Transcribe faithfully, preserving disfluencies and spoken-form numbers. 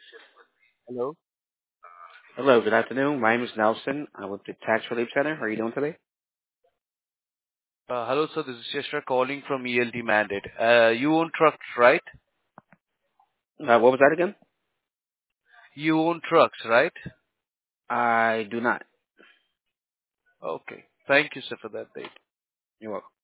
Hello. Hello, good afternoon. My name is Nelson. I'm with the Tax Relief Center. How are you doing today? Uh, hello, sir. This is Chester calling from E L T Mandate. Uh, you own trucks, right? Uh, what was that again? You own trucks, right? I do not. Okay. Thank you, sir, for that date. You're welcome.